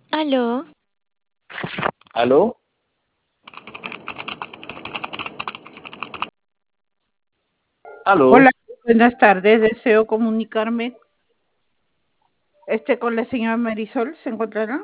Aló, ¿Aló? ¿Aló? Hola, buenas tardes. Deseo comunicarme con la señora Marisol. ¿Se encontrará?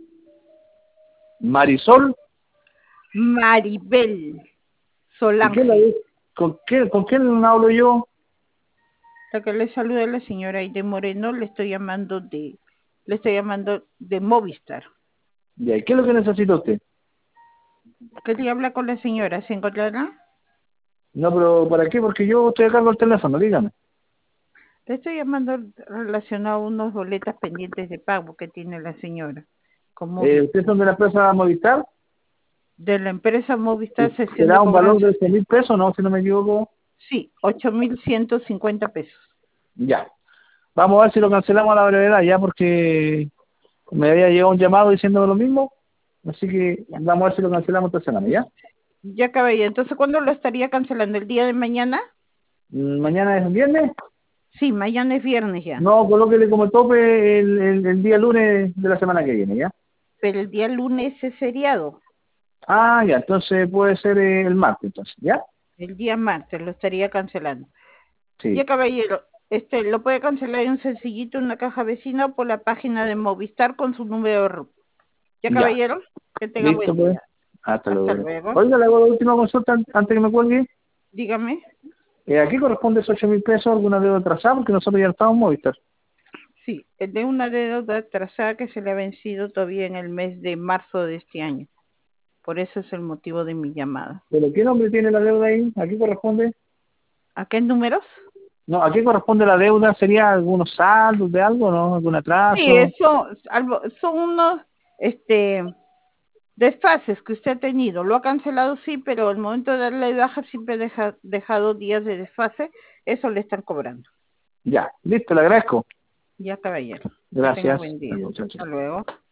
¿Marisol? Maribel ¿Y qué la Solange. con quién hablo yo? La que le saluda la señora Aide Moreno. Le estoy llamando de Movistar. Ya, ¿y qué es lo que necesita usted? Quería hablar con la señora. ¿Se encontrará? No, pero ¿para qué? Porque yo estoy a cargo del teléfono, dígame. Le estoy llamando relacionado a unos boletas pendientes de pago que tiene la señora con ¿Ustedes Movistar. son de la empresa Movistar? De la empresa Movistar, sesión ¿Será de un valor de cobranza. 8.000 pesos, no? Si no me equivoco. Sí, 8.150 pesos. Ya. Vamos a ver si lo cancelamos a la brevedad, ya, porque me había llegado un llamado diciéndome lo mismo. Así que Ya. vamos a ver si lo cancelamos esta semana, ¿ya? Ya acabé. Entonces, ¿cuándo lo estaría cancelando? ¿El día de mañana? ¿Mañana es viernes? Sí, mañana es viernes ya. No, colóquele como tope el día lunes de la semana que viene, ¿ya? Pero el día lunes es feriado. Ah, ya, entonces puede ser el martes, entonces, ¿ya? El día martes lo estaría cancelando. Ya, Sí, caballero, lo puede cancelar en sencillito una caja vecina o por la página de Movistar con su número de RUT. Ya, ya. caballero, que tenga Listo, buen pues. día. Hasta Hasta luego. luego. Oiga, le hago la última consulta antes que me cuelgue. Dígame. ¿A qué corresponde esos 8.000 pesos? ¿Alguna deuda atrasada? Porque nosotros ya estamos en Movistar. Sí, el de una deuda atrasada que se le ha vencido todavía en el mes de marzo de este año. Por eso es el motivo de mi llamada. ¿Pero qué nombre tiene la deuda ahí? ¿A qué corresponde? ¿A qué números? No, ¿a qué corresponde la deuda? ¿Sería algunos saldos de algo, no? ¿Algún Sí, atraso? eso, son unos desfases que usted ha tenido. Lo ha cancelado, sí, pero al momento de darle de baja siempre ha dejado días de desfase. Eso le están cobrando. Ya, listo, le agradezco. Ya, caballero. Que tenga Gracias. buen día. Hasta luego, chao, chao. Hasta luego.